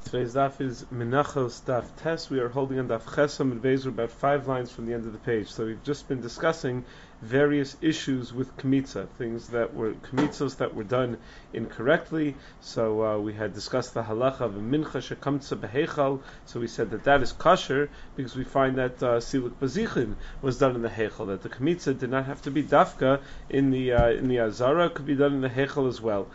Today's daf is Menachos Daf Tes. We are holding on Daf Chesam and Beis. We're about 5 lines from the end of the page. So we've just been discussing various issues with Kmitza, things that were Kmitzos that were done incorrectly. So we had discussed the halacha of a mincha shekamtza behechal. So we said that that is kosher because we find that silik bazichin was done in the hechal. That the Kmitza did not have to be dafka in the azara; it could be done in the hechal as well.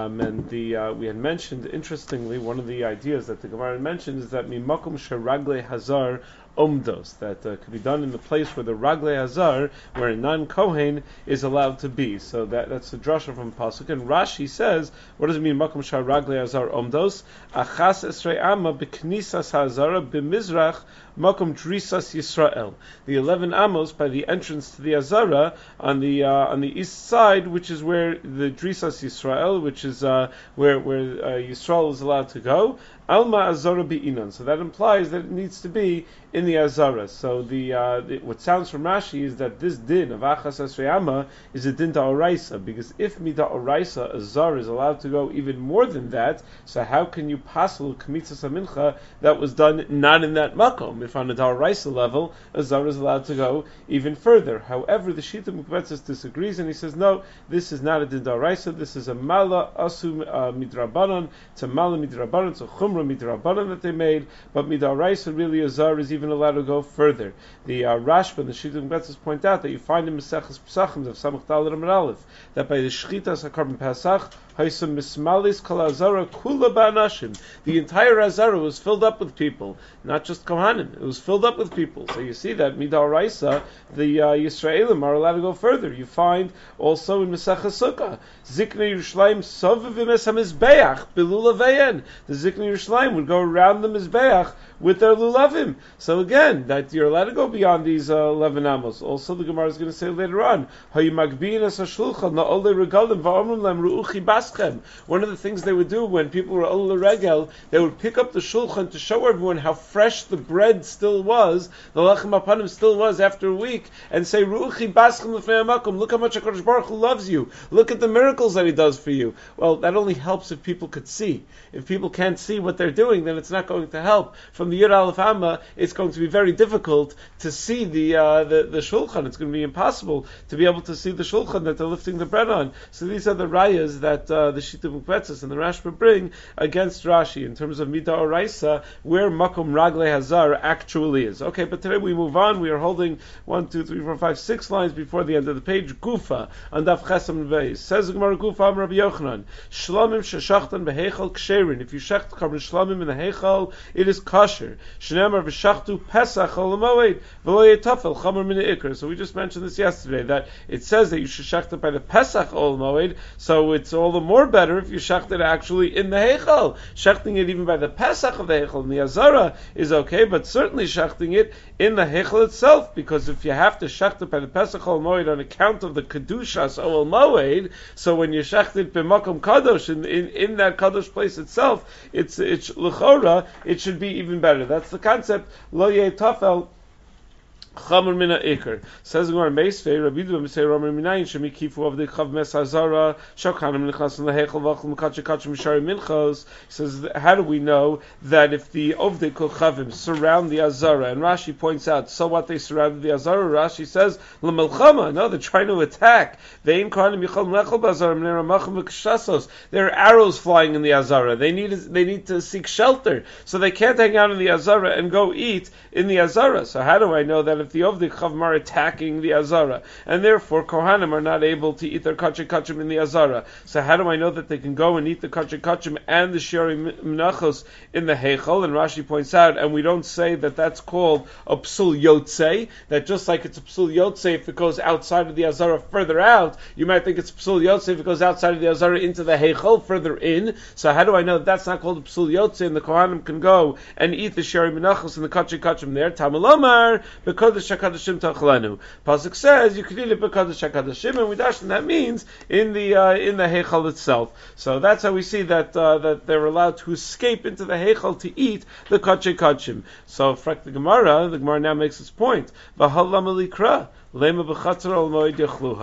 We had mentioned, interestingly, one of the ideas that the Gemara mentioned is that mimakom sheragle hazar omdos, that could be done in the place where the ragle hazar, where a non-kohen is allowed to be. So that's the drasha from pasuk. And Rashi says, what does it mean? Makom sheragle hazar omdos achas esrei amma beknisas hazara b'mizrach makom drisas Yisrael. The 11 amos by the entrance to the azara on the east side, which is where the drisas Yisrael, which is where Yisrael is allowed to go. Alma azara bi'inan. So that implies that it needs to be in the azara. So what sounds from Rashi is that this din of achas esrei is a din da'oraisa, because if mida oraisa azar is allowed to go even more than that, so how can you possibly kmitzas mincha that was done not in that makom? If on a da'oraisa level, azar is allowed to go even further. However, the Shita Mukbetzes disagrees, and he says no, this is not a din da'oraisa. This is a mala asu midrabanan. It's a mala midrabanan. It's a chumra midrabanan that they made, but midaraisa really azar is even allowed to go further. The Rashba and the Shita Mukbetzes point out that you find in Maseches Pesachim of Samach Daled Amud Aleph that by the Shchitas HaKarban Pesach Haisam Mismalis Kol Azara Kula Ba'anashim, the entire Azara was filled up with people, not just Kohanim. It was filled up with people. So you see that midaraisa the Yisraelim are allowed to go further. You find also in Maseches Sukkah Ziknei Yerushalayim Sovav V'Mes HaMizbeach Bilulaveyen. The Ziknei Yerushalayim would go around the Mizbeach with their lulavim. So again, that you're allowed to go beyond these 11 amos. Also, the Gemara is going to say later on, one of the things they would do when people were ol regel, they would pick up the shulchan to show everyone how fresh the bread still was, the lachem apanim still was after a week, and say, Ru'uchi baschem l'fnei hamakom, look how much HaKadosh Baruch Hu loves you. Look at the miracles that He does for you. Well, that only helps if people could see. If people can't see what they're doing, then it's not going to help. From the Yud Aleph Amma, it's going to be very difficult to see the shulchan. It's going to be impossible to be able to see the shulchan that they're lifting the bread on. So these are the rayas that the Shita Mukbetzes and the Rashba bring against Rashi in terms of Mida Oraisa, where Makom Ragle Hazar actually is. Okay, but today we move on. We are holding 6 lines before the end of the page. Gufa on Daf Chesam Veis says the Gemara Gufa Rabbi Yochanan Shlamim sheshachtan behechal ksherin. If you shecht carbon shlamim in the hechal, it is kosher. Shneimar v'shachtu pesach ol moed v'lo yetafel chamer min ikar. So we just mentioned this yesterday, that it says that you should shecht it by the pesach ol moed. So it's all the more better if you shecht it actually in the hechal. Shechting it even by the pesach of the hechal in the azara is okay, but certainly shechting it in the hechal itself, because if you have to shecht it by the pesach ol moed on account of the kedushas ol moed, so when you shecht it b'makom kadosh in that kadosh place itself, it's l'chora, it should be even better. That's the concept. Lo yetafel chamer mina ikar. Says the Gemara Meisvei Rabbi Yehuda say Ramer minayin shemi kifu of the chav mes hazara shakanim nichnas in the hechel v'achol mekatche katche mishari minchos. He says, how do we know that if the ovdei kol chavim surround the azara? And Rashi points out, so what, they surrounded the azara? Rashi says l'melchama. No, they're trying to attack. Ve'im kohanim yichol lechol b'azara mnei ramachim v'kshasos. There are arrows flying in the azara. They need to seek shelter, so they can't hang out in the azara and go eat in the azara. So how do I know that if the Ovdei Chavim are attacking the Azara, and therefore Kohanim are not able to eat their Kachim Kachim in the Azara? So how do I know that they can go and eat the Kachim Kachim and the Shiori Menachos in the Heichal? And Rashi points out, and we don't say that that's called a Psul Yotzei, that just like it's a Psul Yotzei if it goes outside of the Azara further out, you might think it's Psul Yotzei if it goes outside of the Azara into the Heichal further in. So how do I know that that's not called a Psul Yotzei and the Kohanim can go and eat the Shiori Menachos and the Kachim Kachim there? Tamalomar, because the Shakadashim Tachlanu. Pasuk says you can eat it because of Shakadashim, and we dash, and that means in the Heichal itself. So that's how we see that they're allowed to escape into the Heichal to eat the Kachim Kachim. So the Gemara now makes its point. V'halam alikra. Lema b'chatzar al moed yachluha,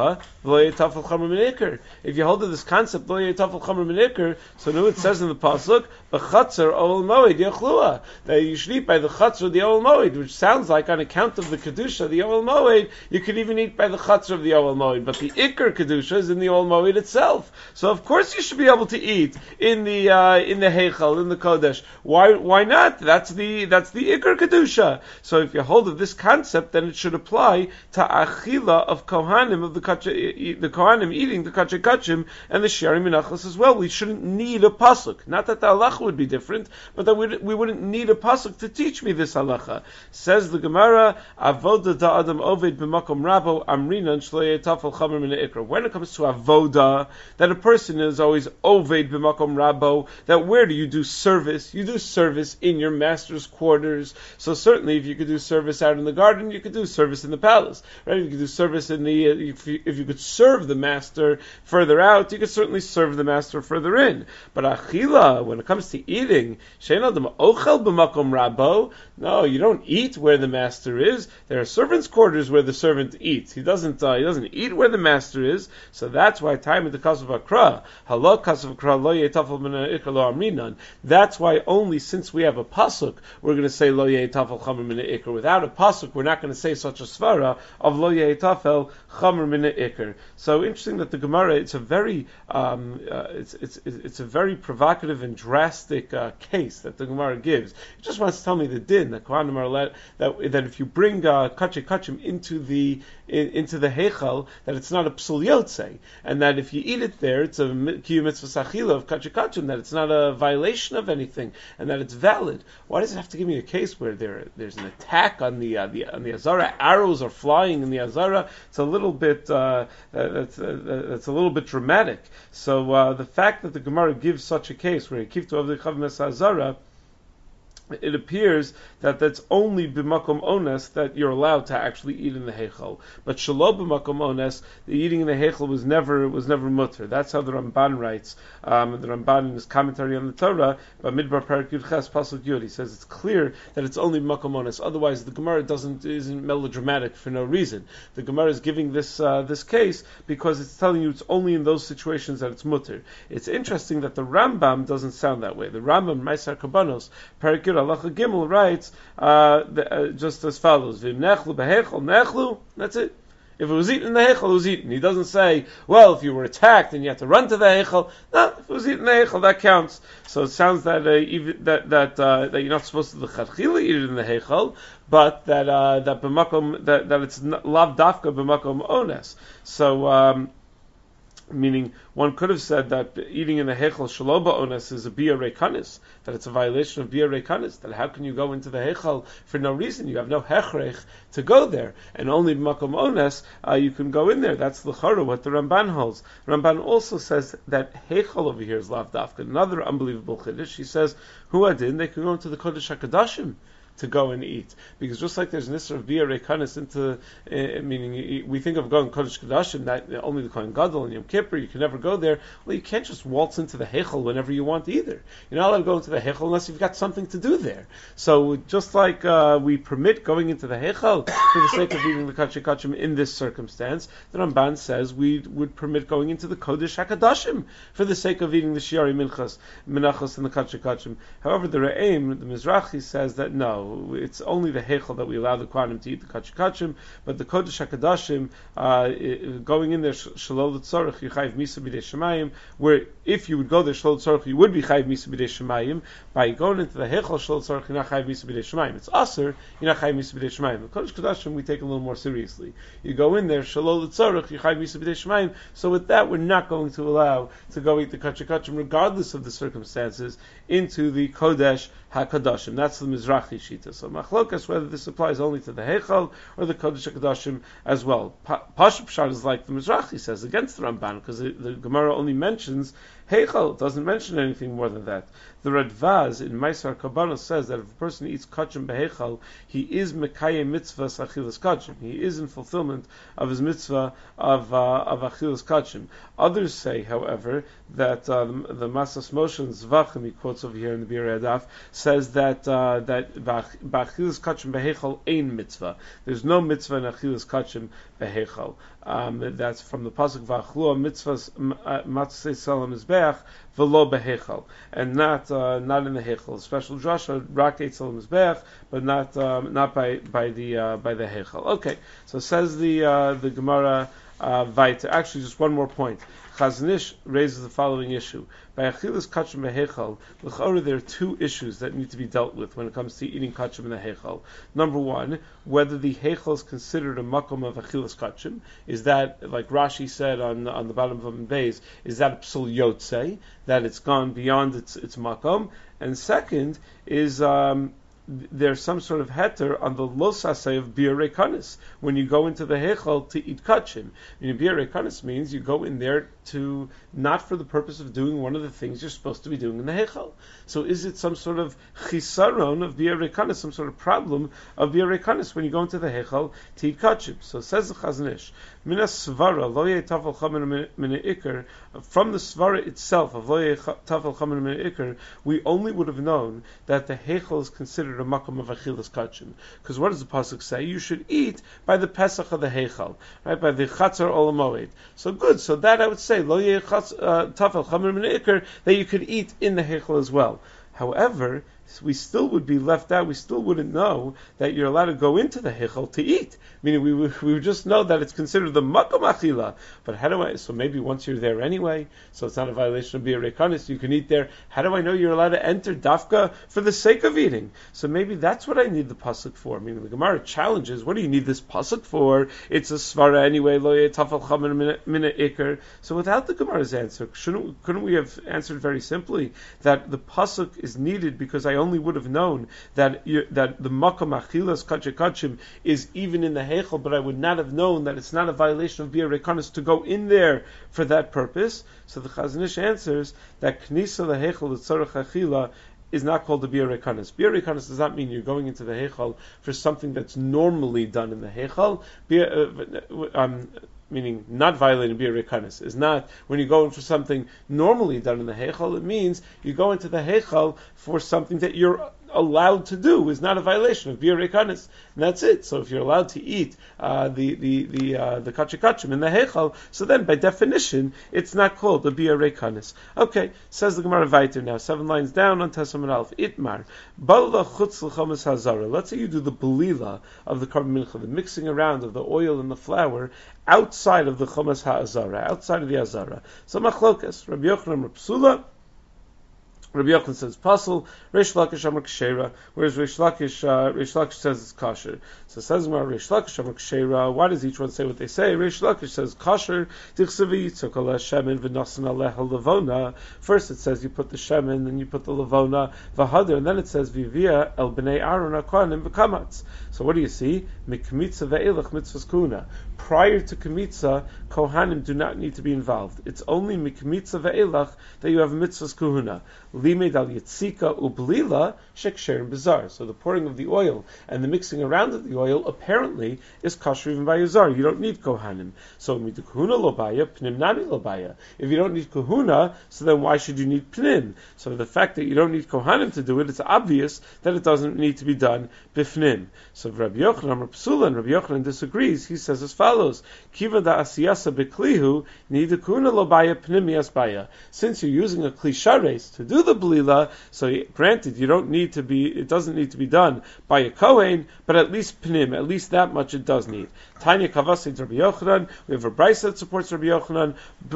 v'lo yetafel chamer min ikr. If you hold to this concept, v'lo yetafel chamer min ikr, so now it says in the pasuk, b'chatzar ol moed yachlua, that you should eat by the chatzar of the ol moed, which sounds like on account of the kedusha of the ol moed, you could even eat by the chatzar of the ol moed. But the ikr kedusha is in the ol moed itself. So of course you should be able to eat in the heichal, in the kodesh. Why not? That's the ikr kedusha. So if you hold of this concept, then it should apply to achila of kohanim, of the kohanim eating the kachay kachim and the shiari minachos as well. We shouldn't need a pasuk. Not that the halacha would be different, but that we wouldn't need a pasuk to teach me this halacha. Says the Gemara, avoda da adam oved b'makom rabo amrinan shlo yetafel chamer min ikra. When it comes to avoda, that a person is always oved b'makom rabo, that where do you do service? You do service in your master's quarters. So certainly if you could do service out in the garden, you could do service in the palace. Right? If you could do service in the, if you could serve the master further out, you could certainly serve the master further in. But achila, when it comes to eating, shein adam ochel b'makom rabo, no, you don't eat where the master is. There are servants' quarters where the servant eats. He doesn't eat where the master is. So that's why time in the kasav akra, halal kasav akra lo yetafel min ikra lo amrinan. That's why only since we have a pasuk, we're going to say lo yetafel chamer min ikra. Without a pasuk, we're not going to say such a svara of lo yetafel chamer min ikra. So interesting that the Gemara, it's a very it's a very provocative and drastic case that the Gemara gives. It just wants to tell me the din that Kohanim are allowed, that if you bring kachay kachim into the heichal, that it's not a psul yotzei, and that if you eat it there, it's a kiyum mitzvah sachila of kachay kachim, that it's not a violation of anything, and that it's valid. Why does it have to give me a case where there's an attack on the azara? Arrows are flying in the azara. It's a little bit that's a little bit dramatic. So the fact that the Gemara gives such a case where you keep to avdei chav mes azara, it appears that that's only b'makom ones that you're allowed to actually eat in the heichal. But shelo b'makom ones, the eating in the heichal was never mutter. That's how the Ramban writes. The Ramban in his commentary on the Torah, but Midbar Parak Yud Ches Pasuk Yud, he says it's clear that it's only b'makom ones. Otherwise, the Gemara isn't melodramatic for no reason. The Gemara is giving this case because it's telling you it's only in those situations that it's mutter. It's interesting that the Rambam doesn't sound that way. The Rambam Maaseh Karbanos Parak Yud Halacha Gimel writes just as follows: V'im nechlu behechol nechlu. That's it. If it was eaten in the heichal, it was eaten. He doesn't say, well, if you were attacked and you had to run to the heichal. No, if it was eaten in the heichal, that counts. So it sounds that that you're not supposed to l'chadchila eat it in the heichal, but that it's lav dafka b'makom ones. So. Meaning, one could have said that eating in the heichal shelo ba'ones is a bia reikanis, that it's a violation of bia reikanis, that how can you go into the heichal for no reason? You have no hechrech to go there, and only b'makom ones you can go in there. That's l'chara what the Ramban holds. Ramban also says that heichal over here is lav dafka. Another unbelievable chiddush. He says, hu adin, they can go into the kodesh hakadashim to go and eat, because just like there's an issur of bia reikanis into, meaning we think of going kodesh kadashim, that only the Kohen Gadol and Yom Kippur, you can never go there. Well, you can't just waltz into the heichal whenever you want either. You're not allowed to go into the heichal unless you've got something to do there. So just like we permit going into the heichal for the sake of eating the kachay kachim in this circumstance, the Ramban says we would permit going into the kodesh hakadashim for the sake of eating the shiari minachos and the kachay kachim. However, the Re'im, the Mizrahi, says that no, it's only the heichal that we allow the Kohanim to eat the kachay kachim, but the kodesh hakadashim, going in there shalol l'tzorach, you chayv misa b'dei shemayim, where if you would go there shalol l'tzorach, you would be chayv misa b'dei shemayim. By going into the heichal shalol l'tzorach, you're not chayv misa b'dei shemayim. It's aser, you're not chayv misa b'dei shemayim. The kodesh kadashim we take a little more seriously. You go in there shalol l'tzorach, you chayv misa b'dei shemayim. So with that, we're not going to allow to go eat the kachay kachim, regardless of the circumstances, into the kodesh hakadashim. That's the Mizrahi shita. So machlokas whether this applies only to the heichal or the kodesh hakadashim as well. Pashup Pshat is like the Mizrahi says against the Ramban, because the Gemara only mentions heichal, it doesn't mention anything more than that. The Radvaz in Maaseh Karbanos says that if a person eats kachim beheichal, he is mekayem mitzvah achilas kachim. He is in fulfillment of his mitzvah of achilas kachim. Others say, however, that the Masas Moshe Zvachim, he quotes over here in the Bir Adaf, says that ba'achilas kachim beheichal ein mitzvah. There's no mitzvah in achilas kachim beheichal. That's from the pasuk V'achlu mitzvahs matzei salam mizbeach v'lo behechal, and not in the hechal. Special drasha rak eitz salam mizbeach, but not by the hechal. Okay, so says the Gemara Vaita. Actually, just one more point. Chazon Ish raises the following issue. By achilas kachim behechal, l'chora, there are two issues that need to be dealt with when it comes to eating kachim in the hechal. Number one, whether the hechal is considered a makom of achilas kachim. Is that, like Rashi said on the bottom of Amud Beis, is that a psul yotzei, that it's gone beyond its makom? And second is there's some sort of heter on the losasei of bir rekanis when you go into the hechal to eat kachim. Bir rekanis means you go in there to not for the purpose of doing one of the things you're supposed to be doing in the hechal. So is it some sort of chisaron of bir rekanis, some sort of problem of bir rekanis when you go into the hechal to eat kachim? So says the Chazon Ish, mina svara lo yeh tafel chamen min ikar, from the svara itself of lo yeh tafel chamen min ikar, we only would have known that the hechal is considered a makom of achilas kachim. Because what does the pasuk say? You should eat by the pesach of the hechal, right? By the chatzar olamoed. So good. So that I would say lo yeh tafel chamen min ikar, that you could eat in the hechal as well. However, we still would be left out. We still wouldn't know that you're allowed to go into the hechal to eat. Meaning we would just know that it's considered the makom achila. But how do I? So maybe once you're there anyway, so it's not a violation of bir rekanis. You can eat there. How do I know you're allowed to enter dafka for the sake of eating? So maybe that's what I need the pasuk for. Meaning the Gemara challenges, what do you need this pasuk for? It's a svara anyway. Lo tafel chamen mina ikar. So without the Gemara's answer, couldn't we have answered very simply that the pasuk is needed because I only would have known that the makom achilas kachim is even in the hechel, but I would not have known that it's not a violation of bir rekanis to go in there for that purpose. So the Chazon Ish answers that knisa lehechel l'tzorach achila is not called the bir rekanis. Bir rekanis does not mean you're going into the hechel for something that's normally done in the hechel. Meaning not violating bir rekanis is not when you go in for something normally done in the hechal. It means you go into the hechal for something that you're allowed to do, is not a violation of bir rekanis, and that's it. So if you're allowed to eat the kachim in the hechal, so then by definition it's not called a bir rekanis. Okay, says the Gemara Vaiter now, 7 lines down on Testament Aleph. Itmar bala chutz l'chamas hazara. Let's say you do the belila of the carbon mincha, the mixing around of the oil and the flour outside of the chamas ha'azara, outside of the azara. So machlokas, Rabbi Yochanan, Rabbi Psula. Rabbi Yochanan says pasul, Reish Lakish Amar Kshera, whereas Reish Lakish says it's kosher. So it says Reish Lakish Amar Kshera. Why does each one say what they say? Reish Lakish says kosher. Tichsavi yitzok ala shemen v'nasan aleha levona. First it says you put the shemen, then you put the levona v'hader, and then it says vivia el bnei Aaron hakohanim v'kamatz. So what do you see? Mikmitza ve'elach mitzvahs kuna. Prior to Kemitza, Kohanim do not need to be involved. It's only Mikmitza ve'elach that you have mitzvahs kuhuna. Limed al yitzika ublila sheksher bizarre. So the pouring of the oil and the mixing around of the oil apparently is kosher even by Yazar. You don't need Kohanim. So midu kahuna lobaya, pnim nami lobaya. If you don't need kahuna, so then why should you need pnim? So the fact that you don't need Kohanim to do it, it's obvious that it doesn't need to be done bifnim. So Rabbi Yochanan, Rabbi Psula, and Rabbi Yochanan disagrees. He says as follows: Kiva da asiyasa beklihu nidu kahuna lobaya pnim yasbaya. Since you're using a kli shares to do the blila, so granted it doesn't need to be done by a kohen, but at least pnim, at least that much it does need. Tanya kavasi Rabbi Yochanan, we have a brayso that supports Rabbi Yochanan.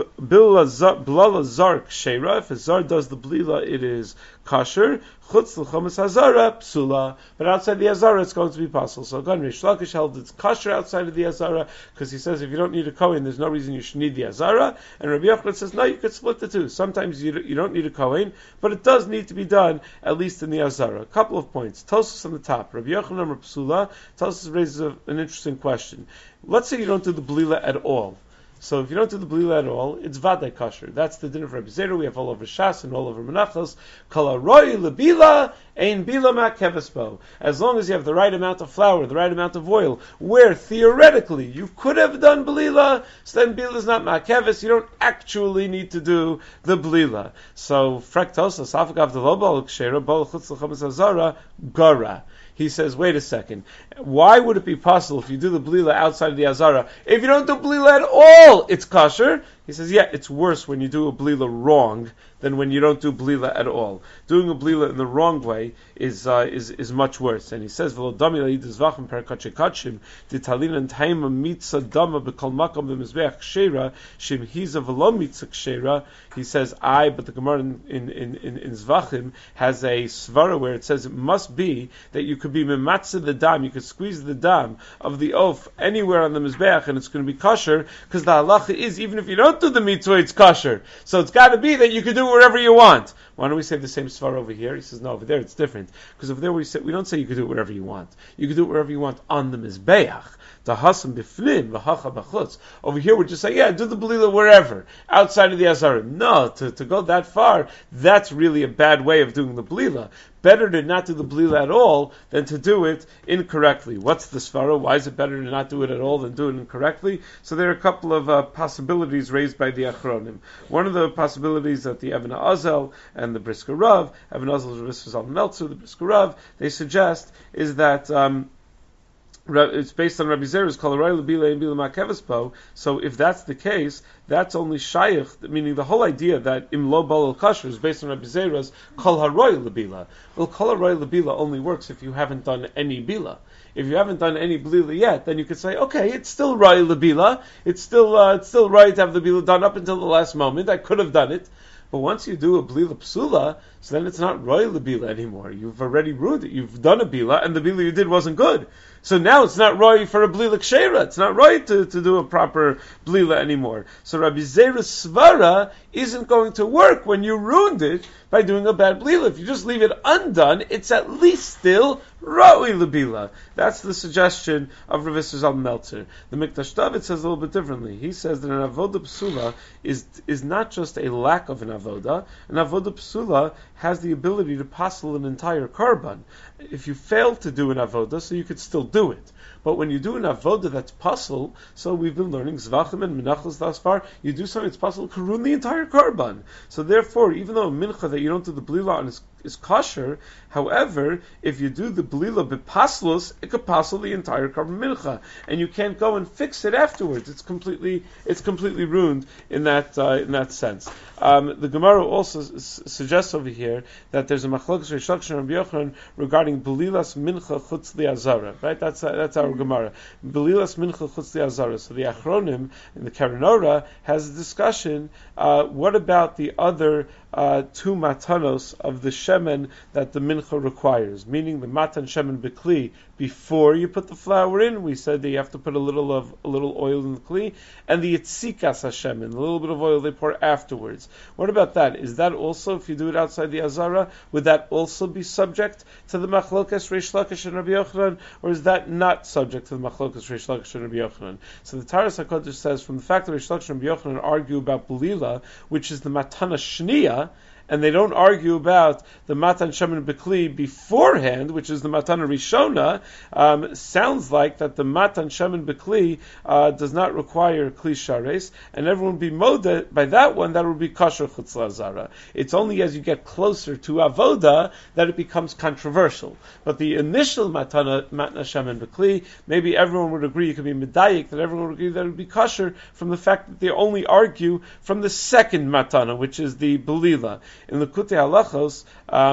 Blala zar kshera, if a zar does the blila, it is kosher. Chutz l'chomas hazara psula, but outside the hazara it's going to be possible. So again, Reish Lakish held it's kosher outside of the hazara because he says if you don't need a kohen, there's no reason you should need the hazara. And Rabbi Yochanan says no, you could split the two. Sometimes you don't need a kohen, but it does need to be done at least in the hazara. A couple of points. Tosfos on the top. Rabbi Yochanan, Rabbi Psula. Tosfos raises an interesting question. Let's say you don't do the blila at all. So if you don't do the blila at all, it's vadai kosher. That's the din of Rabbi Zera. We have all over Shas and all over Menachos. Kala roi lebila Ein bila ma'kevesbo. As long as you have the right amount of flour, the right amount of oil, where theoretically you could have done blila, so then blila is not ma'keves. You don't actually need to do the blila. So frektosa safak avdelo bol kshera bol chutz l'chametz hazara gara. He says, wait a second. Why would it be possible if you do the blila outside of the azara? If you don't do blila at all, it's kosher. He says, yeah, it's worse when you do a blila wrong than when you don't do blila at all. Doing a blila in the wrong way is much worse. And he says, "V'lo dami le'idizvachim perkachim kachim ditalin taima mitzah dama b'kol makom b'mizbeach kshera shim hiza v'lo mitzah kshera." He says, but the Gemara in Zvachim has a svara where it says it must be that you could be mematzah the dam, you could squeeze the dam of the oaf anywhere on the mizbeach and it's going to be kosher, because the halacha is even if you don't do the mitzvah, it's kosher. So it's got to be that you can do it wherever you want. Why don't we say the same svara over here? He says, no, over there it's different. Because over there we don't say you can do it wherever you want. You can do it wherever you want on the mizbeach. The hasam b'fnim, v'hacha b'chutz. Over here we're just saying, yeah, do the blila wherever, outside of the azara. No, to go that far, that's really a bad way of doing the blila. Better to not do the blila at all than to do it incorrectly. What's the svara? Why is it better to not do it at all than do it incorrectly? So there are a couple of possibilities raised by the Achronim. One of the possibilities that the Even HaOzel and the Brisker Rav, Even HaOzel, Rav Yisrael Meltzer, the Brisker Rav, they suggest is that it's based on Rabbi Zera's kol haroy l'bila and bila ma'kevespo. So if that's the case, that's only shayich, meaning the whole idea that im lo bal kasher is based on Rabbi Zera's kol haroy l'bila. Well, kol haroy l'bila only works if you haven't done any bila. If you haven't done any blila yet, then you could say, okay, it's still roy l'bila. It's still right to have the bila done up until the last moment. I could have done it. But once you do a blila psula, so then it's not roy l'bila anymore. You've already ruined it. You've done a bila, and the bila you did wasn't good. So now it's not roy for a blila kshera. It's not roy to do a proper blila anymore. So Rabbi Zera's svara isn't going to work when you ruined it by doing a bad blila. If you just leave it undone, it's at least still roy l'bila. That's the suggestion of Rav Yisrael Meltzer. The Mikdash David says a little bit differently. He says that an avoda psula is not just a lack of an avoda. An avoda psula has the ability to passel an entire korban. If you fail to do an avoda, so you could still do it. But when you do an avoda that's passel, so we've been learning zvachim and menachos thus far, you do something that's passel, can ruin the entire korban. So therefore, even though a mincha that you don't do the blila on is kosher, however, if you do the blila b'paslos, it could passel the entire korban mincha, and you can't go and fix it afterwards. It's completely ruined in that sense. The Gemara also suggests over here that there's a machlokes Reish Lakish and Rabbi Yochanan regarding belilas mincha chutz li'azara. Right? That's our Gemara. Belilas mincha chutz li'azara. So the Achronim in the Karanora has a discussion. What about the other two matanos of the shemen that the mincha requires? Meaning the matan shemen b'kli before you put the flour in. We said that you have to put a little oil in the kli, and the yitzikas hashemen, a little bit of oil they pour afterwards. What about that? Is that also, if you do it outside the azara, would that also be subject to the machlokas Reish Lakish and Rabbi Yochanan, or is that not subject to the machlokas Reish Lakish and Rabbi Yochanan? So the Taras HaKodesh says, from the fact that Reish Lakish and Rabbi Yochanan argue about belila, which is the matana shniya, and they don't argue about the matan shemen b'kli beforehand, which is the matana rishona. Sounds like that the matan shemen b'kli does not require kli shares, and everyone would be modeh by that one. That would be kosher chutz la'azara. It's only as you get closer to avoda that it becomes controversial. But the initial matana shemen b'kli, maybe everyone would agree. You could be medayik that everyone would agree that it would be kosher from the fact that they only argue from the second matana, which is the belila. In the Kutei Halachos,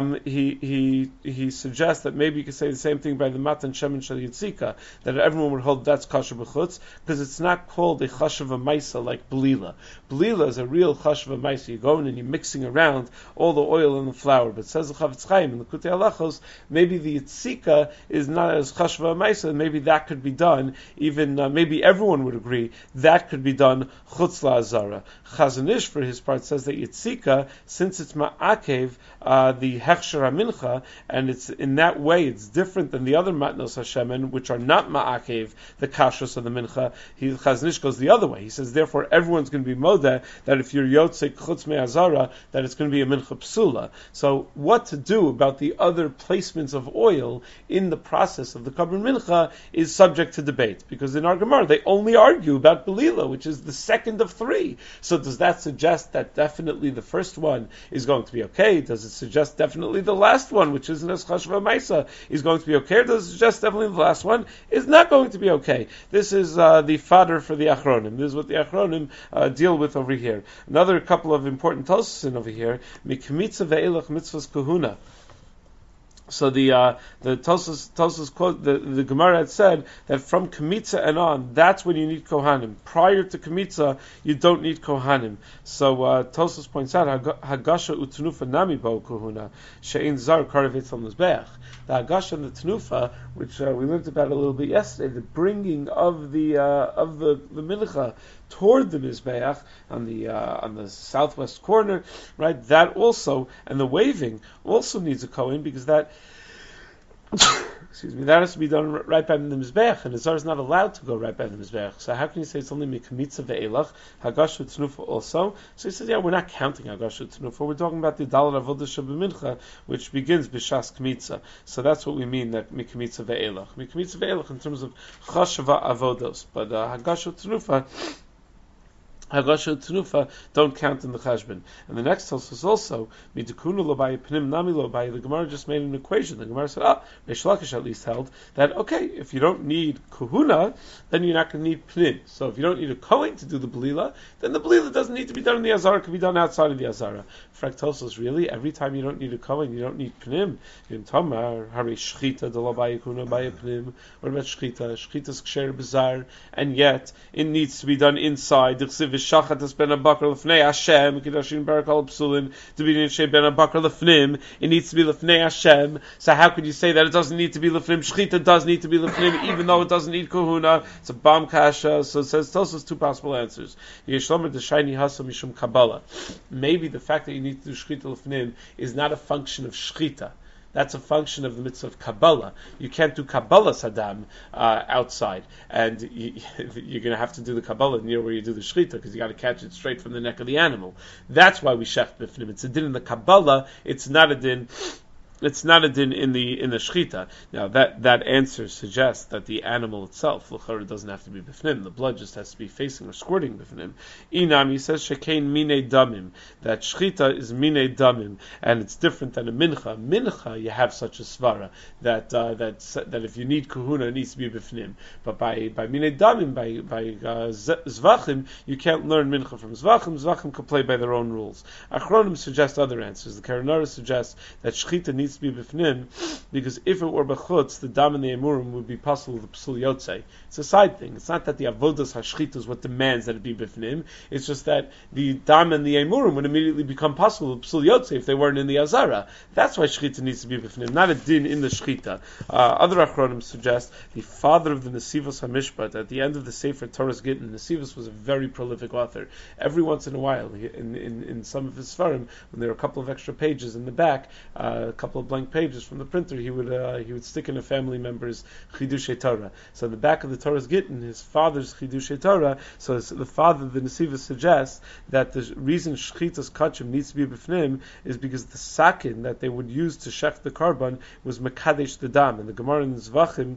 he suggests that maybe you could say the same thing by the Matan Shemen Shel Yitzika, that everyone would hold that's kosher b'chutz, because it's not called a chashav maisa like belila. Belila is a real chashav maisa. You go in and you're mixing around all the oil and the flour. But says the Chavetz Chaim in the Kutei Halachos, maybe the Yitzika is not as chashav maisa, and maybe that could be done. Even maybe everyone would agree that could be done chutz la'azara. Chazon Ish, for his part, says that Yitzika, since it's ma'akev the hechsher mincha, and it's in that way it's different than the other matnos hashemen, which are not ma'akev the kashrus of the mincha. Chazon Ish goes the other way. He says therefore everyone's going to be modeh that if you're yotzei chutz me'azara, that it's going to be a mincha psula. So what to do about the other placements of oil in the process of the korban mincha is subject to debate, because in our Gemara they only argue about belila, which is the second of three. So does that suggest that definitely the first one is going to be okay? Does it suggest definitely the last one, which is Nes Chashva Maisa, is going to be okay? Or does it suggest definitely the last one is not going to be okay? This is the fodder for the Achronim. This is what the Achronim deal with over here. Another couple of important tosos over here. Mikmitza ve'elach mitzvahs kahuna. So the Tosos quote the Gemara had said that from Kemitza and on, that's when you need Kohanim. Prior to Kemitza, you don't need Kohanim. So Tosos points out Hagasha u'Tnufa nami bo Kohuna she'in zar karevetz al mizbeach. The Hagasha and the Tnufa, which we learned about a little bit yesterday, the bringing of the mincha toward the mizbeach on the southwest corner, right? That also, and the waving also needs a kohen, because that that has to be done right by the mizbeach, and the zar is not allowed to go right by the mizbeach. So how can you say it's only mikamitza ve'elach, hagashu tnufa also? So he says, yeah, we're not counting hagashu tnufa. We're talking about the dalar avodah shebemincha, which begins b'shas kmitza. So that's what we mean that mikamitza ve'elach. Mikamitza ve'elach in terms of chashava avodos, but hagashu tnufa don't count in the cheshbon. And the next toss is also midukunu lo by pnim nami lo by. The Gemara just made an equation. The Gemara said, Reish Lakish at least held that okay, if you don't need kahuna, then you're not going to need pnim. So if you don't need a kohen to do the belila, then the belila doesn't need to be done in the azara; it can be done outside of the azara. Fraktosos, really, every time you don't need a kohen, you don't need pnim. In Tamar, hari shchita de lo by kuna by pnim. What about shchita? Shchita's ksher bizar, and yet it needs to be done inside. V'shachat es ben abakar lefnei Hashem kidashin barakal psulin to be nishay ben abakar lefnim. It needs to be lefnei Hashem. So how could you say that it doesn't need to be lefnim? Shchita does need to be lefnim, even though it doesn't need kahuna. It's a bam kasha. So it says, tells us two possible answers. Yeshlomer the shiny hasa mishum kabbalah. Maybe the fact that you need to do shchita lefnim is not a function of shchita. That's a function of the mitzvah of Kabbalah. You can't do Kabbalah Saddam outside, and you're going to have to do the Kabbalah near where you do the Shechita, because you got to catch it straight from the neck of the animal. That's why we shecht b'fnim. It's a din in the Kabbalah. It's not a din. It's not a din in the shchita. Now that answer suggests that the animal itself, l'chara, doesn't have to be b'fnim. The blood just has to be facing or squirting b'fnim. Inami says shekein mine damim, that shchita is mine damim, and it's different than a mincha. Mincha, you have such a svara that if you need kahuna, it needs to be b'fnim. But by mine damim, by zvachim, you can't learn mincha from zvachim. Zvachim can play by their own rules. Achronim suggest other answers. The Karanara suggests that shchita needs to be b'fnim, because if it were b'chutz, the dam and the emurim would be possible the psul yotzei. It's a side thing. It's not that the avodas hashchita is what demands that it be b'fnim. It's just that the dam and the emurim would immediately become possible the psul yotzei if they weren't in the azara. That's why shchita needs to be b'fnim, not a din in the shchita. Other achronim suggest the father of the Nesivos Hamishpat at the end of the Sefer Torah's Gittin. Nesivos was a very prolific author. Every once in a while, in some of his svarim, when there were a couple of extra pages in the back, a couple of blank pages from the printer, he would stick in a family member's Chidushei Torah. So in the back of the Torah's Gittin, his father's Chidushei Torah, so the father of the Nesivos suggests that the reason Shchitas Kachim needs to be b'fnim is because the sakin that they would use to shech the karban was Mekadesh the Dam. And the Gemara in Zvachim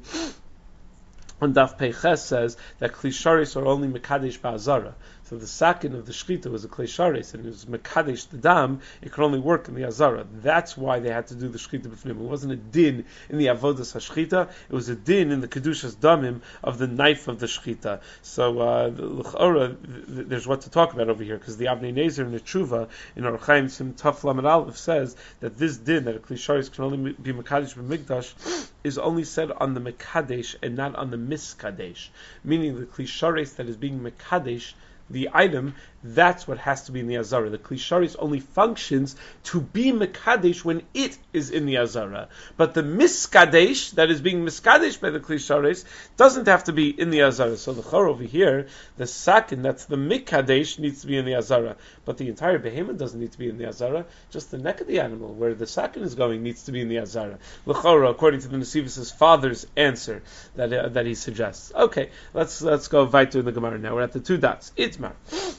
on Daf Peiches says that Klisharis are only Mekadesh Ba'azara. So the sakin of the shchita was a Klisharis, and it was Mekadesh the Dam, it could only work in the Azara. That's why they had to do the shchita b'fnim. It wasn't a din in the Avodas HaShchita, it was a din in the Kedushas Damim of the knife of the shchita. So l'chora, there's what to talk about over here, because the Avnei Nezer in the Tshuva, in Orach Chaim Sim Taf Lamed Aleph, says that this din, that a Klisharis can only be Mekadesh b'mikdash, is only said on the Mekadesh and not on the Miskadesh. Meaning the Klisharis that is being Mekadesh the item, that's what has to be in the Azara. The Kli Sharis only functions to be Mekadesh when it is in the Azara. But the Miskadesh, that is being Miskadesh by the Kli Sharis, doesn't have to be in the Azara. So the Chor over here, the Sakin, that's the Mikadesh, needs to be in the Azara. But the entire Behemoth doesn't need to be in the Azara. Just the neck of the animal, where the Sakin is going, needs to be in the Azara. L'chora, according to the Nesivus' father's answer that he suggests. Okay, let's go weiter in the Gemara now. We're at the two dots. Itmar.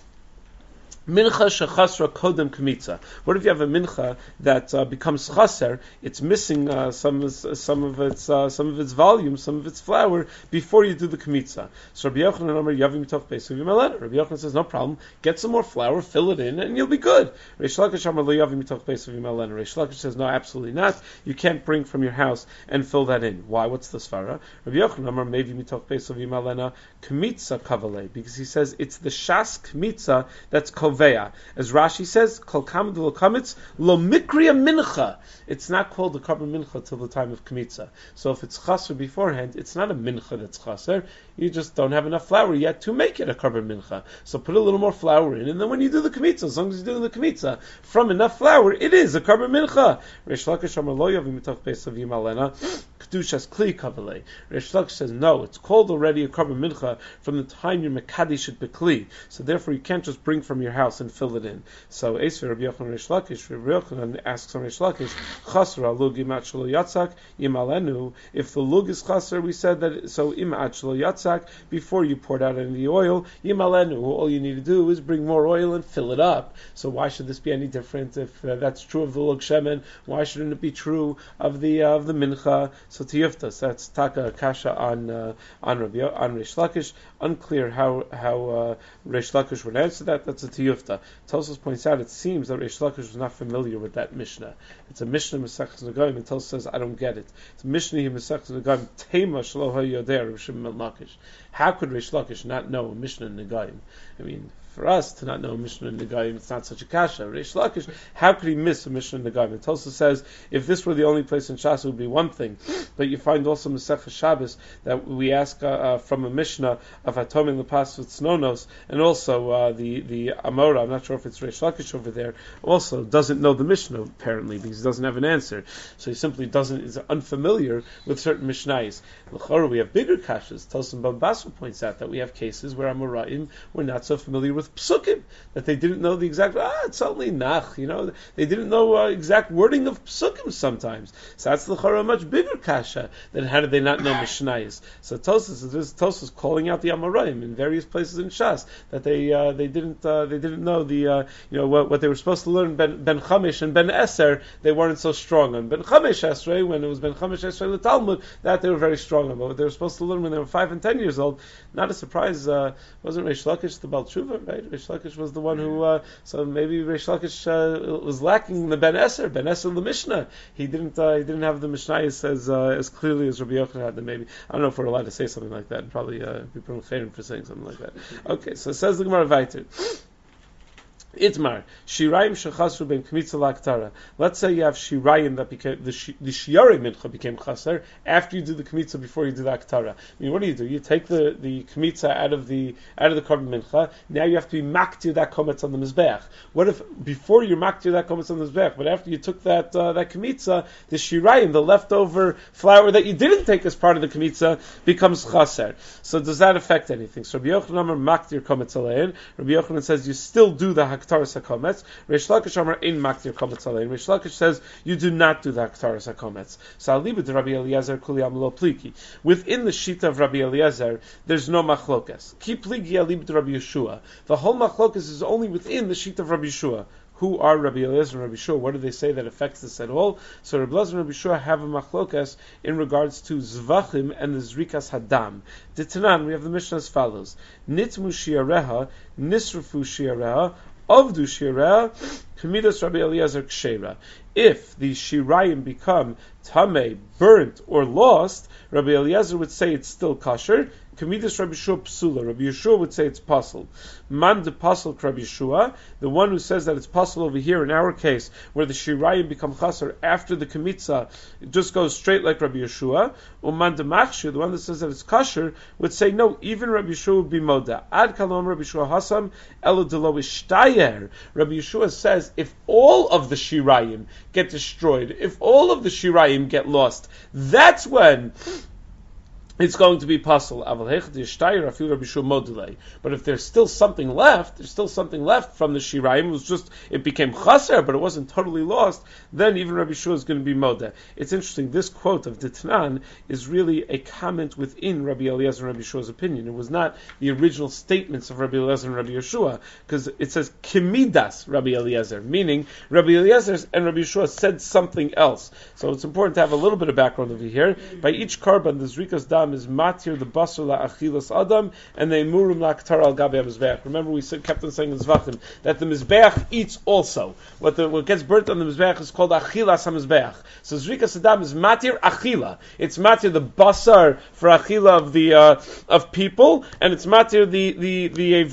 Mincha shechasra kodem kmitza. What if you have a mincha that becomes chaser? It's missing some of its volume, some of its flour before you do the kmitza. So Rabbi Yochanan Amar Yavim Mitoch Beis Uvim Alena. Rabbi Yochanan says no problem. Get some more flour, fill it in, and you'll be good. Reish Lakish Amar Lo Yavim Mitoch Beis Uvim Alena. Reish Lakish says no, absolutely not. You can't bring from your house and fill that in. Why? What's the svara? Rabbi Yochanan Amar Mevi Mitoch Beis Uvim Alena kmitza kavale, because he says it's the shas kmitza that's koveya. As Rashi says, Kol Kamad Lo Kamitz Lo Mikriya Mincha. It's not called the Karban Mincha till the time of Kmitza. So if it's chaser beforehand, it's not a Mincha that's chaser. You just don't have enough flour yet to make it a Karban Mincha. So put a little more flour in, and then when you do the Kmitza, as long as you're doing the Kmitza, from enough flour, it is a Karban Mincha. Reish Lakish Amar Lo Yavim Mitoch Beis Uvim Alena Kedushas Kli Kavalei. Reish Lakish says no, it's called already a Karban Mincha from the time you're Mekadesh it Bekli. So therefore you can't just bring from your house and fill it in. So Esver Rabbi Yochanan Reish Lakish, Rabbi Yochanan asks on Reish Lakish, Chasra lug imat shelo yatzak yimalenu. If the lug is chaser, we said that so imat shelo yatzak, before you poured out any of the oil, yimalenu. All you need to do is bring more oil and fill it up. So why should this be any different? If that's true of the lug shemen, why shouldn't it be true of the mincha? So tiyuftas, that's taka kasha on Reish Lakish. Unclear how Reish Lakish would answer that. That's a tiyufta. Tosfos points out it seems that Reish Lakish was not familiar with that Mishnah. It's a Mishnah Masechus Nagayim, and Tosfos says I don't get it. It's a Mishnah Masechus Nagayim Tema Shlo HaYodeh Rav Shimon ben Lakish. How could Reish Lakish not know a Mishnah Nagayim? I mean, for us to not know a Mishnah Nagayim, it's not such a kasha. Reish Lakish, how could he miss a Mishnah Nagayim? And Tosfos says if this were the only place in Shas, it would be one thing. But you find also Masechus Shabbos that we ask from a Mishnah of Hatomim Lepas with Snonos, and also the Amora. I'm not sure if it's Reish Lakish over there. Also doesn't know the Mishnah apparently because he doesn't have an answer. So he simply is unfamiliar with certain Mishnayos. L'chora we have bigger kashas. Tosim Bambasra points out that we have cases where Amoraim were not so familiar with psukim that they didn't know the exact. It's only nach. They didn't know exact wording of psukim sometimes. So that's l'chora a much bigger kasha than how did they not know Mishnayos. So Tosfos calling out the Amoraim in various places in Shas that they didn't know the what they were supposed to learn Ben Chamesh and Ben Eser. They weren't so strong on Ben Chamesh Esrei when it was Ben Chamesh Esrei the Talmud, that they were very strong on. But what they were supposed to learn when they were 5 and 10 years old, not a surprise. Wasn't Reish Lakish the Baal Tshuva, right? Reish Lakish was the one who. So maybe Reish Lakish was lacking the Ben Eser the Mishnah. He didn't have the Mishnayos as clearly as Rabbi Yochanan had them. Maybe I don't know if we're allowed to say something like that. And probably people are chayrim for saying something like that. Okay, so it says the Gemara Vayter. Itmar shirayim shechasru ben kmitza laktara. Let's say you have shirayim that became the shiarei mincha became chaser after you do the kmitza before you do the aktara. I mean, what do? You take the kmitza out of the karban mincha. Now you have to be maktir that kometz on the mizbeach. What if before you're maktir that kometz on the mizbeach, but after you took that kmitza, the shirayim, the leftover flour that you didn't take as part of the kmitza, becomes chaser. So does that affect anything? So Rabbi Yochanan maktir kometz alein. Rabbi Yochanan says you still do the Haktaras HaKometz. Reish Lakish Amar in Maktir Kometz Alein. Reish Lakish says you do not do the Haktaras HaKometz. So Aliba de Rabbi Eliezer Kuliyam Lo Pliki. Within the Shita of Rabbi Eliezer, there's no machlokas. Ki Pligi Aliba de Rabbi Yeshua. The whole machlokas is only within the Shita of Rabbi Yeshua. Who are Rabbi Eliezer and Rabbi Yeshua? What do they say that affects this at all? So Rabbi Eliezer and Rabbi Yeshua have a machlokas in regards to zvachim and the zrikas hadam. D'Tanan, we have the Mishnah as follows: Nitmu shiareha, nisrafu shiareha, Avdu shirah, Kamidas Rabbi Eliezer Ksheira. If the shirayim become tamei, burnt, or lost, Rabbi Eliezer would say it's still kosher. Kamidas Rabbi Yeshua psula. Rabbi Yeshua would say it's pasul. Man de pasul Rabbi Yeshua, the one who says that it's pasul over here in our case, where the shirayim become chaser after the kamitza, it just goes straight like Rabbi Yeshua. Uman de machshir, the one that says that it's kosher, would say no. Even Rabbi Yeshua would be moda. Ad kalom Rabbi Yeshua hasam elo delo ishtayer. Rabbi Yeshua says if all of the shirayim get destroyed, if all of the shirayim get lost, that's when it's going to be pasul. But if there's still something left, from the shirayim. It became chaser, but it wasn't totally lost. Then even Rabbi Yeshua is going to be moda. It's interesting. This quote of Ditnan is really a comment within Rabbi Eliezer and Rabbi Yeshua's opinion. It was not the original statements of Rabbi Eliezer and Rabbi Yeshua, because it says kimidas Rabbi Eliezer, meaning Rabbi Eliezer and Rabbi Yeshua said something else. So it's important to have a little bit of background over here. By each karban, the zrikas dam is matir the basar la achilas adam, and the emurim la ktar al gabi mizbeach. Remember, we kept on saying in Zvachim that the mizbeach eats also. What gets burnt on the mizbeach is called achilas hamizbeach. So zrikas adam is matir achila. It's matir the basar for achila of the of people, and it's matir the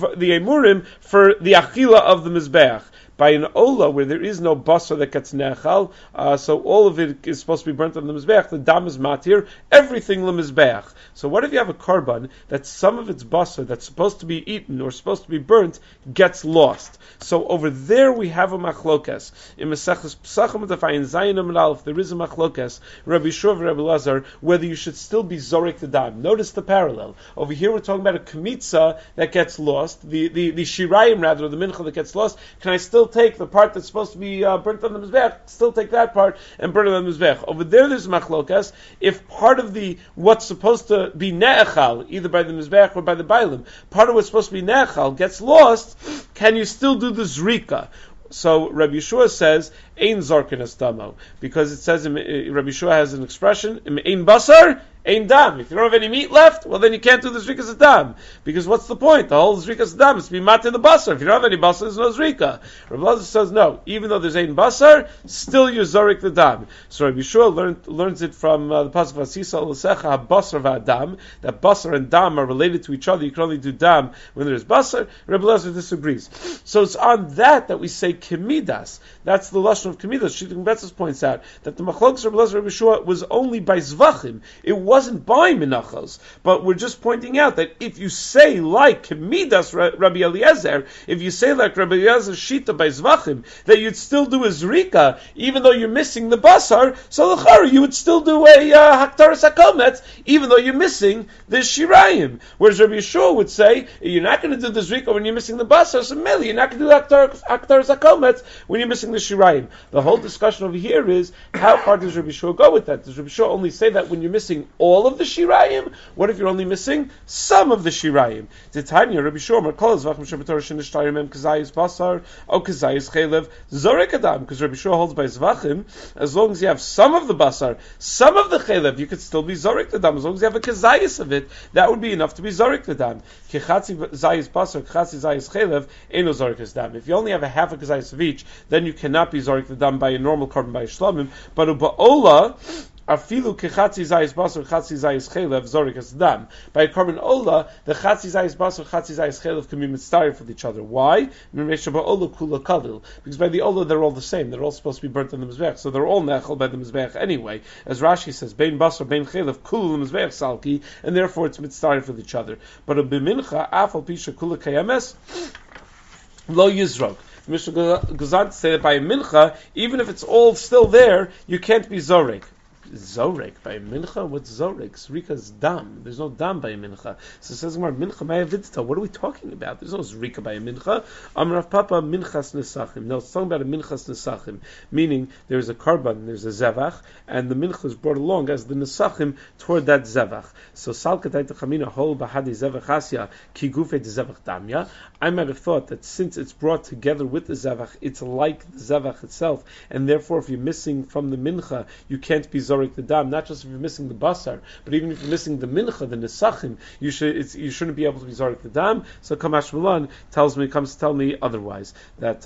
emurim for the achila of the mizbeach. By an ola, where there is no basar that gets nechal, so all of it is supposed to be burnt on the mizbeach. The dam is matir, everything the mizbeach. So what if you have a karban that some of its basar that's supposed to be eaten or supposed to be burnt gets lost? So over there we have a machlokas. In Maseches Pesachim Tafayin Zayin Amud Aleph, there is a machlokas, Rabbi Yeshua and Rabbi Elazar, whether you should still be zorek the dam. Notice the parallel. Over here we're talking about a kamitza that gets lost, the shirayim rather, the mincha that gets lost. Can I still take the part that's supposed to be burnt on the mizbech, still take that part and burn it on the mizbech? Over there there's machlokas. If part of what's supposed to be ne'echal, either by the mizbech or by the bailim, part of what's supposed to be ne'echal gets lost, can you still do the zrika? So Rabbi Yeshua says, Ein zarkin damo, because it says, Rabbi Yeshua has an expression, Ein basar, Ein dam. If you don't have any meat left, well then you can't do the zrikas dam. Because what's the point? The whole zrikas dam is to be mat in the basar. If you don't have any basar, there's no zrika. Rabbi Elazar says no. Even though there's Ein basar, still you zorik the dam. So Rabbi Yeshua learns it from the pasuk Vasisa l'secha basar v'adam, that basar and dam are related to each other. You can only do dam when there's basar. Rabbi Elazar disagrees. So it's on that we say kemidas. That's the lashon of kemidas. Shittim Betzos points out that the machlokes Rabbi Elazar and Rabbi Yeshua was only by zvachim. It wasn't by menachos. But we're just pointing out that if you say like kemidas Rabbi Eliezer, if you say like Rabbi Eliezer shita by zvachim, that you'd still do a zrika, even though you're missing the basar, so l'chara you would still do a haktaras hakometz, even though you're missing the shirayim. Whereas Rabbi Yeshua would say, you're not going to do the zrika when you're missing the basar, so merely you're not going to do haktaras hakometz when you're missing the shirayim. The whole discussion over here is, how far does Rabbi Yeshua go with that? Does Rabbi Yeshua only say that when you're missing all of the shirayim? What if you're only missing some of the shirayim? Titania, Rabbi Yeshua, Markolas, Vachim Shabbator, Shinishtarim, Mem, Kazayis Basar, O Kazayis Chelev, Zorek Adam, because Rabbi Yeshua holds by Zvachim, as long as you have some of the Basar, some of the Chelev, you could still be Zorek Adam. As long as you have a Kazayis of it, that would be enough to be Zorek Adam. Kechatzi Zayis Basar, Kechatzi Zayis Chelev, Eno Zorek Adam. If you only have a half a Kazayis of each, then you cannot be Zorek Adam by a normal carbon by a Shlomim, but Ba'ola, Afilu kechatzi zayis basar, chatzi zayis chelev, zorik as dam. By a carbon ola, the chatzi zayis basar, chatzi zayis chelev can be mitzdarif with each other. Why? Because by the ola they're all the same. They're all supposed to be burnt on the mizbech, so they're all nechel by the mizbech anyway. As Rashi says, bein basar, bein chelev, kulu mizbech salki, and therefore it's mitzdarif with each other. But a bimincha, afal pisha kula kayames, lo yizrok. Mishnah goes on to say that by a mincha, even if it's all still there, you can't be zorek. Zorek by mincha? What's zorek? Zrika's dam. There's no dam by a mincha. So it says mincha ma'avidta. What are we talking about? There's no zrika by a mincha. Amrav Papa minchas nesachim. No, it's talking about a minchas nesachim, meaning there's a karban, there's a zevach, and the mincha is brought along as the nesachim toward that zevach. So salkatay techamina hol bahadi zevach asya ki gufet zevach damya. I might have thought that since it's brought together with the zevach, it's like the zevach itself, and therefore if you're missing from the mincha, you can't be zorek zorik the dam, not just if you're missing the basar, but even if you're missing the mincha, the nesachim, you shouldn't be able to be zorik the dam. So Kamash Milan comes to tell me otherwise, that's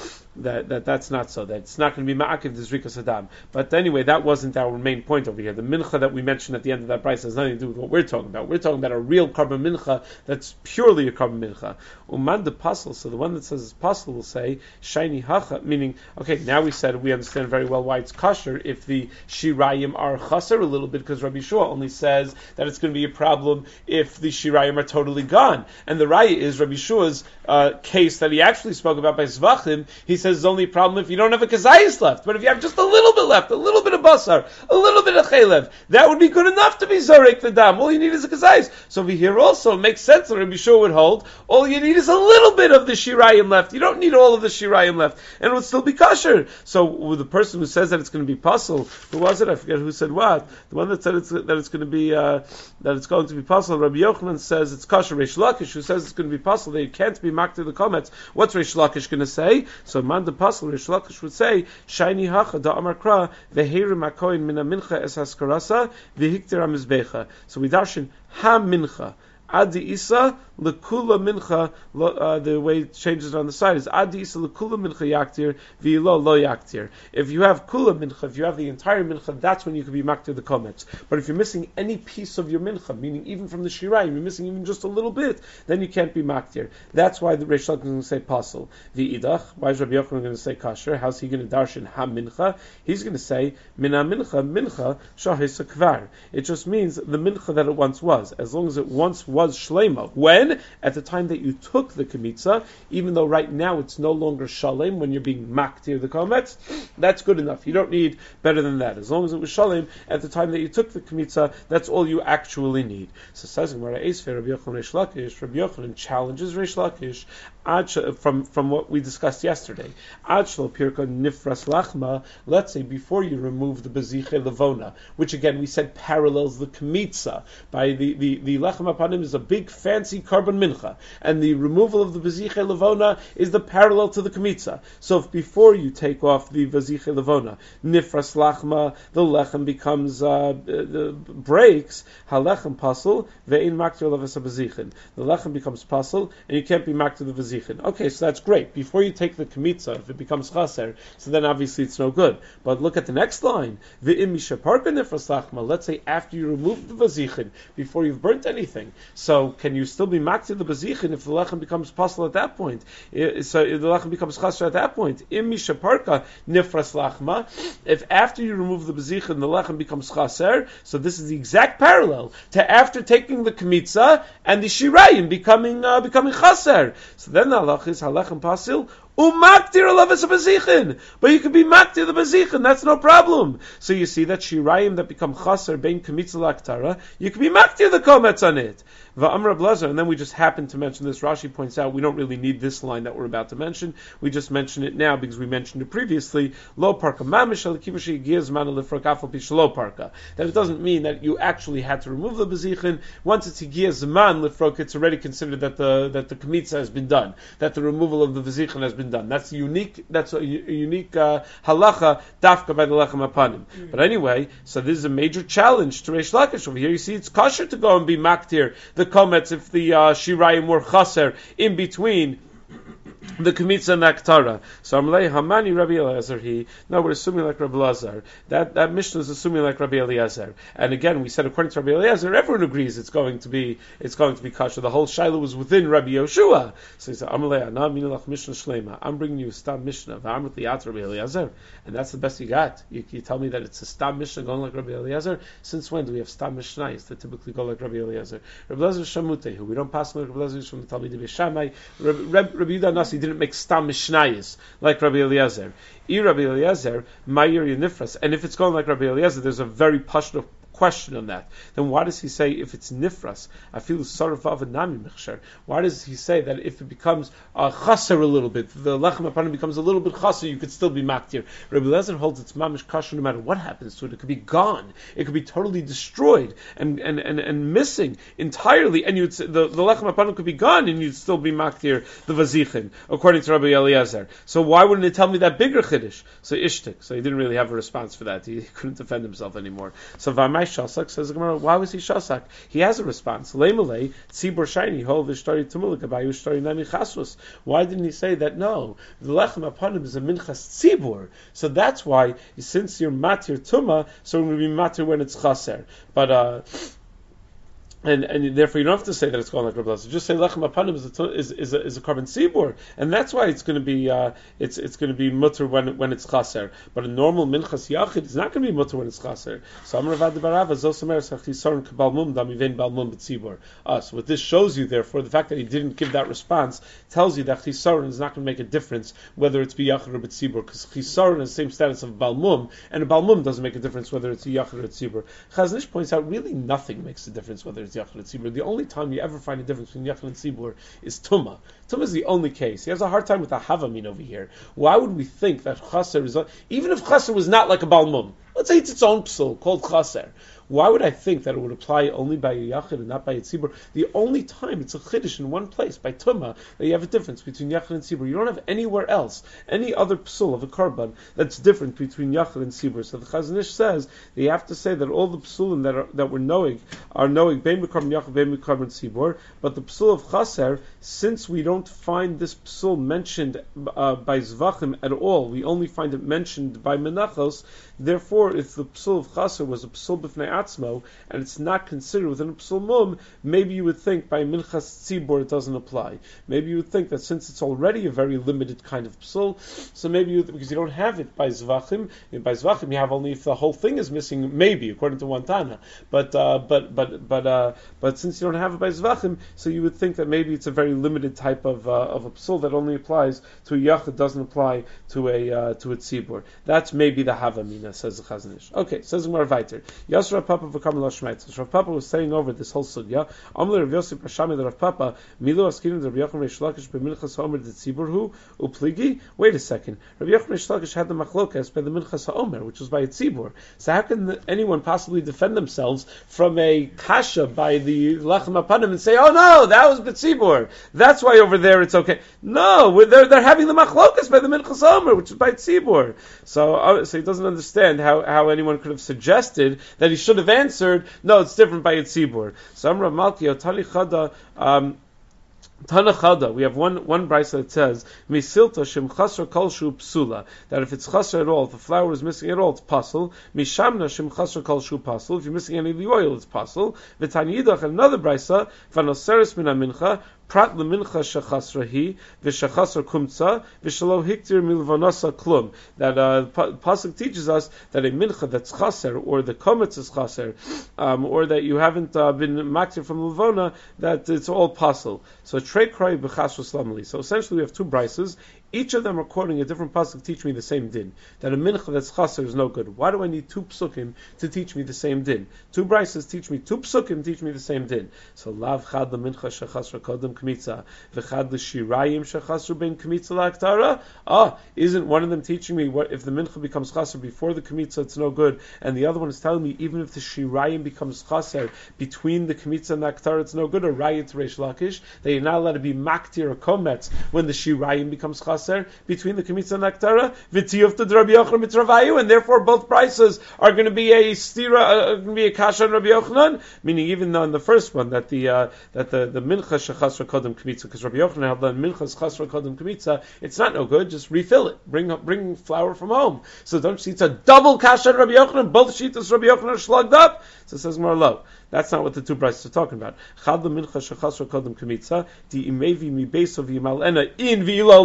not so. That it's not going to be ma'akiv the zrika sadam. But anyway, that wasn't our main point over here. The mincha that we mentioned at the end of that price has nothing to do with what we're talking about. We're talking about a real carbon mincha that's purely a carbon mincha. Uman de pasel. So the one that says it's pasel will say shiny hacha, meaning okay. Now we understand very well why it's kosher if the shirayim are chaser a little bit, because Rabbi Shua only says that it's going to be a problem if the shirayim are totally gone. And the raya is Rabbi Shua's case that he actually spoke about by Zvachim. He says it's only a problem if you don't have a kazayis left. But if you have just a little bit left, a little bit of basar, a little bit of chaylev, that would be good enough to be zorek the dam. All you need is a kazayis. So over here also it makes sense that Rabbi Shua would hold. All you need is a little bit of the shirayim left. You don't need all of the shirayim left, and it would still be kosher. So with the person who says that it's going to be puzzle, who was it? I forget who said what. The one that said it's going to be puzzle. Rabbi Yochanan says it's kosher. Reish Lakish, who says it's going to be puzzle, they can't be marked to the comments. What's Reish Lakish going to say? So man the puzzle, Reish Lakish would say shiny hacha da amar kra veherim hakoin min mincha es haskarasa vehikter amizbecha. So we darshan ha mincha. Adi Isa lekula mincha. The way it changes it on the side is Adi Isa lekula mincha yaktir v'ilo lo yaktir. If you have kula mincha, if you have the entire mincha, that's when you can be maktir the comments. But if you're missing any piece of your mincha, meaning even from the shirayim, you're missing even just a little bit, then you can't be maktir. That's why the Reish Lakish is going to say pasul. V'idach. Why is Rabbi Yochanan going to say kasher? How's he going to darshan ha mincha? He's going to say mina mincha shahis kvar. It just means the mincha that it once was, as long as it once was shlema. When? At the time that you took the kemitza, even though right now it's no longer shalem, when you're being maktir the komets, that's good enough. You don't need better than that. As long as it was shalem at the time that you took the kemitza, that's all you actually need. So says Gemara Eisvei Rabbi Yochanan Reish Lakish. Rabbi Yochanan challenges Reish Lakish from what we discussed yesterday. Ad shelo pirka nifras lachma. Let's say before you remove the beziche levona, which again we said parallels the kemitza. By the lechem apanim is a big fancy carbon mincha, and the removal of the beziche levona is the parallel to the kemitza. So if before you take off the beziche levona, nifras lachma, the lechem becomes breaks. Halechem pasul ve'in maktir levas bezichin. The lechem becomes pasul, and you can't be maktir the bezichin. Okay, so that's great. Before you take the kemitza, if it becomes chaser, so then obviously it's no good. But look at the next line. Ve'im mishaparka nifras lachma. Let's say after you remove the bezichin, before you've burnt anything. So can you still be maktir the bezichin if the lechem becomes pasul at that point? So if the lechem becomes chaser at that point. Im mishaparka nifras lachma. If after you remove the bezichin, the lechem becomes chaser, so this is the exact parallel to after taking the kemitza and the shirayim becoming chaser. So then the halach is halechem pasil umaktir alavas bezichin, but you can be maktir the bezichin. That's no problem. So you see that shirayim that become chaser bein kemitza laktara, you can be maktir the komets on it. Va'amr Blazer, and then we just happen to mention this. Rashi points out we don't really need this line that we're about to mention. We just mention it now because we mentioned it previously. Lo parka mamish alikivashi gives man lifrakafal pishlo parka. That it doesn't mean that you actually had to remove the bezichin. Once it's higiyaz man lifrok, it's already considered that the kemitza has been done, that the removal of the bezichin has been done. That's a unique halacha dafka by the lechem apanim. But anyway, so this is a major challenge to Reish Lakish over here. You see, it's kosher to go and be maktir the komets if the shirayim were chaser in between the kemitza and aktara. So Amalei Hamani Rabbi Eliezer. No, we're assuming like Rabbi Eliezer. That Mishnah is assuming like Rabbi Eliezer. And again, we said according to Rabbi Eliezer, everyone agrees it's going to be kosher. The whole Shiloh was within Rabbi Yoshua. So he said Amalei Ana Minalach Mishnah Shlema. I'm bringing you a stam Mishnah. V'amrit liat Rabbi Eliezer, and that's the best you got. You tell me that it's a stam Mishnah going like Rabbi Eliezer. Since when do we have stam Mishnayos that typically go like Rabbi Eliezer? Rabbi Eliezer Shamute, who we don't pass like Rabbi Eliezer from the Talmidei Beishamai. Rabbi Yehuda Nasi didn't make stam mishnayis like Rabbi Eliezer. Rabbi Eliezer, Mayir Yenifras. And if it's going like Rabbi Eliezer, there's a very pashut question on that. Then why does he say if it's nifras, afilu sarvav nami mechsher? Why does he say that if it becomes chaser a little bit, the lechem apanim becomes a little bit chaser, you could still be maktir? Rabbi Lezer holds it's mamish kasher no matter what happens to it. It could be gone. It could be totally destroyed and missing entirely, and the lechem apanim could be gone, and you'd still be maktir the vazichin, according to Rabbi Eliezer. So why wouldn't it tell me that bigger chiddush? So ishtik. So he didn't really have a response for that. He couldn't defend himself anymore. So Vamai Shasak says the Gemara, why was he Shasak? He has a response. Leimalei tzibur shiny hol v'shtari tumulik abayu shtari nami chasus. Why didn't he say that? No, the lechem apanim is a minchas tzibur. So that's why, since you're matir tuma, so we're going to be matir when it's chaser. But and therefore you don't have to say that it's gone like Rabbi Lezer. Just say lechem apanim is a carbon tzibur, and that's why it's going to be it's going to be mutter when it's chaser. But a normal minchas yachid is not going to be mutter when it's chaser. So Amar Ravad Barava zosamer sachisaron kabal mum damivein bal mum b'tzibur. So what this shows you, therefore, the fact that he didn't give that response tells you that chisaron is not going to make a difference whether it's b'yachid or b'tzibur, because chisaron is the same status of bal mum, and a bal mum doesn't make a difference whether it's a yachid or a tzibur. Chazon Ish points out really nothing makes a difference whether it's Yachid and Tzibur. The only time you ever find a difference between Yachid and Tzibur is Tumah. Tumah is the only case. He has a hard time with the Havamin over here. Why would we think that Chaser is, even if Chaser was not like a Balmum, let's say it's its own psul called Chaser, why would I think that it would apply only by a Yachid and not by a Tzibur? The only time it's a Chiddush in one place, by Tumah, that you have a difference between Yachid and Tzibur. You don't have anywhere else, any other psul of a Karban that's different between Yachid and Tzibur. So the Chazon Ish says that you have to say that all the psulim that we're knowing are knowing Bein Mekarban Yachid, Bein Mekarban Tzibur, but the psul of Chaser, since we don't find this psul mentioned by Zvachim at all, we only find it mentioned by Menachos, therefore if the psul of Chaser was a psul b'fnei atzmo, and it's not considered within a psul mum, maybe you would think by Minchas Tzibur it doesn't apply. Maybe you would think that since it's already a very limited kind of psul, so maybe because you don't have it by Zvachim, and by Zvachim you have only if the whole thing is missing, maybe, according to one Tana. But since you don't have it by Zvachim, so you would think that maybe it's a very limited type of a psul that only applies to a Yachid, doesn't apply to a Tzibur. That's maybe the Havamina, says the Chazon Ish. Okay, says Gemara weiter. Yasra Papa v'Karmel Shmeitz. So Rav Papa was saying over this whole sugya. Amle Rav Yosef Hashami the Rav Papa Milo Askinim the Rav Yochanan Reish Lakish b'Minchas Haomer the Tzibur hu upligi. Wait a second. Rav Yochanan Reish Lakish had the machlokas by the Minchas Haomer, which was by a Tzibur. So how can anyone possibly defend themselves from a kasha by the Lechem Apanim and say, oh no, that was b'Tzibur. That's why over there it's okay. No, they're having the machlokas by the Minchas Haomer, which is by Tzibur. So he doesn't understand how anyone could have suggested that he should have answered, no, it's different by a tzibur. So Amra Malki, Tani Chada, Tana Chada, we have one brisa that says, Misilta Shem Chasra Kolshu Psula, that if it's Chasra at all, if the flour is missing at all, it's pasul. Mishamna Shem Chasra Kolshu pasul, if you're missing any of the oil, it's pasul. V'tani Yidach, another brisa, Vanoseres Min HaMincha, Prat lemincha shechasrahi v'shechasra kumtza v'shalo hiktir milvanasa klum. That pasuk teaches us that a mincha that's chaser or the kometz is chaser, or that you haven't been maktir from levona, that it's all pasul. So trei kroi b'chasros lamali. So essentially we have two brises. Each of them are quoting a different pasuk to teach me the same din. That a mincha that's chaser is no good. Why do I need two psukim to teach me the same din? Two brises teach me, two psukim teach me the same din. So lav chad the mincha shechasra kodem kmitza v'chad the shirayim shechasru ben kmitza la'aktara. Isn't one of them teaching me what if the mincha becomes chaser before the kmitza it's no good, and the other one is telling me even if the shirayim becomes chaser between the kmitza and the aktara it's no good? A rayit to Reish Lakish that you're not allowed to be maktir or kometz when the shirayim becomes chaser between the Kemitza and Aktara, V'tiyuf to Rabbi Yochanan mitravayu, and therefore both prices are going to be a stira, going to be a kasha on Rabbi Yochanan. Meaning, even though in the first one that the mincha shechasra kodem Kemitza, because Rabbi Yochanan held that mincha shechasra kodem Kemitza, it's not no good. Just refill it. Bring flour from home. So don't you see? It's a double kasha on Rabbi Yochanan. Both shitas Rabbi Yochanan are slugged up. So it says more low. That's not what the two brises are talking about. Chad mincha shechasra kodem Kemitza, the imevi mi beisov yimal ena in v'ilo lo.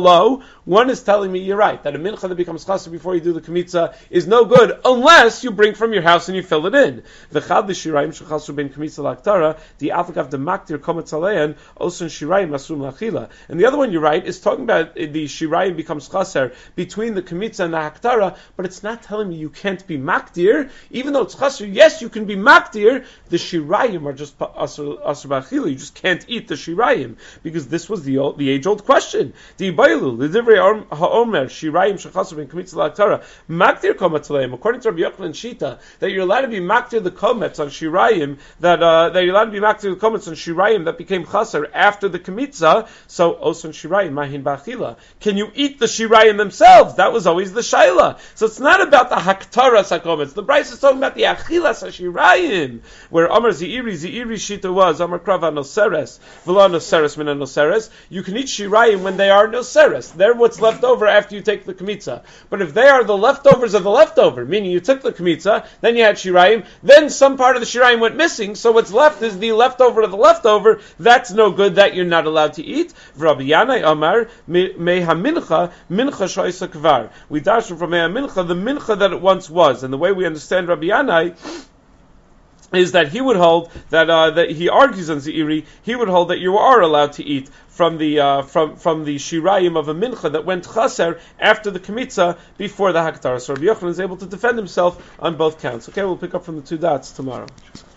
One is telling me you're right, that a mincha that becomes chaser before you do the kmitza is no good unless you bring from your house and you fill it in. V'chad l'shirayim shechasu ben kmitza l'aktara, the aflikav de maktir kometz alein, osun shirayim asum lachila. And the other one you're right is talking about the shirayim becomes chaser between the kmitza and the haktara, but it's not telling me you can't be maktir, even though it's chaser. Yes, you can be maktir. The shirayim are just asur b'achila. You just can't eat the shirayim because this was the age-old question. The ibaylu l'divrei ha'omer shirayim shechasu ben kmitza l'aktara maktir kometz alein. According to Rabbi Yochanan Shita, that you're allowed to be maktir the kometz on shirayim, that you're allowed to be maktir the kometz on shirayim that became chaser after the kmitza. So osun shirayim mahin b'achila. Can you eat the shirayim themselves? That was always the shaila. So it's not about the haktara sakometz. The Bryce is talking about the achilas hashirayim, where Amar Zi'iri Shita was Amar Krava Noseres V'la Noseres Mina Noseres. You can eat shirayim when they are noseres. They're what's left over after you take the kmitza. But if they are the leftovers of the leftover, meaning you took the kmitza, then you had shirayim, then some part of the shirayim went missing, so what's left is the leftover of the leftover. That's no good. That you're not allowed to eat. Rabbi Yanai Amar Meha Mincha Shoisa Kvar. We dash from Meha Mincha, the mincha that it once was, and the way we understand Rabbi Yanai is that he would hold that he argues on Zeiri, he would hold that you are allowed to eat from the shirayim of a mincha that went chaser after the kmitza before the haktara. So Rabbi Yochanan is able to defend himself on both counts. Okay, we'll pick up from the two dots tomorrow.